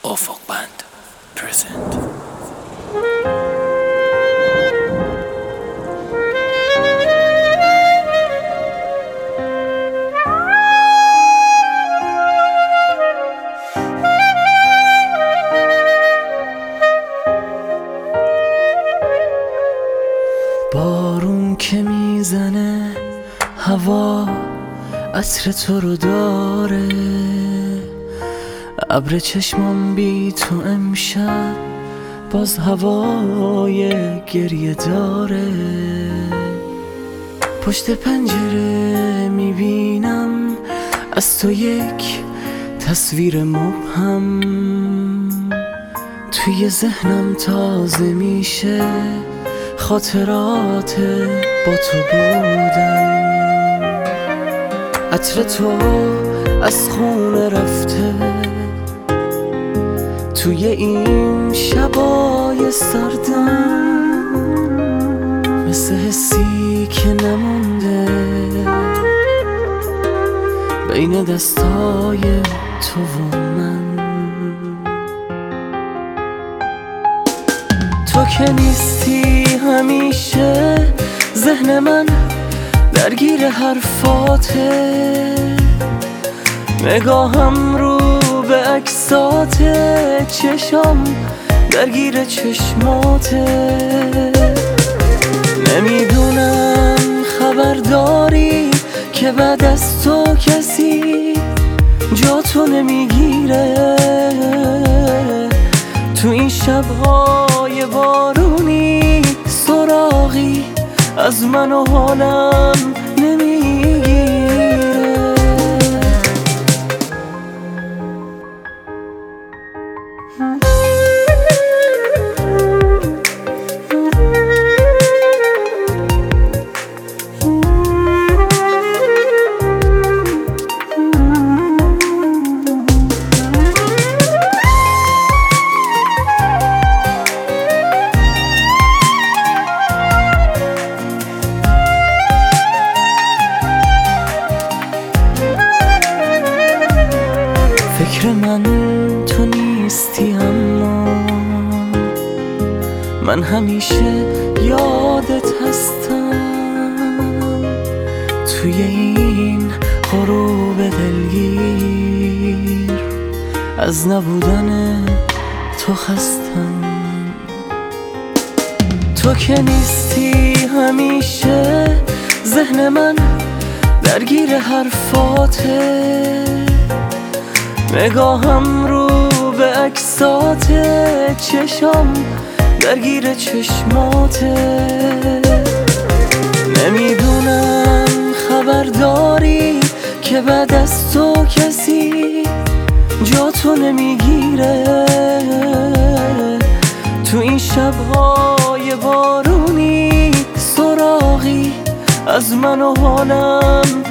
افق بند پرزنت. بارون که میزنه هوا عطر تو رو داره، ابر چشمام بی تو امشب باز هوای گریه داره. پشت پنجره میبینم از تو یک تصویر مبهم، توی ذهنم تازه میشه خاطرات با تو بودن. عطر تو از خونه رفته توی این شبای سردم، مثل حسی که نمونده بین دستای تو و من. تو که نیستی همیشه ذهن من درگیر حرفاته، نگاهم رو به عکساته، چشم درگیر چشماته. نمیدونم خبر داری که بعد از تو کسی جا تو نمیگیره، تو این شبهای بارونی سراغی از من و حالم نمیگیره. فکر من تو نیستی اما من همیشه یادت هستم، توی این غروب دلگیر از نبودن تو خستم. تو که نیستی همیشه ذهن من درگیر حرفاته، نگاهم رو به عکساته، چشم درگیر چشماته. نمیدونم خبر داری که بعد از تو کسی جا تو نمیگیره، تو این شبهای بارونی سراغی از من و حالم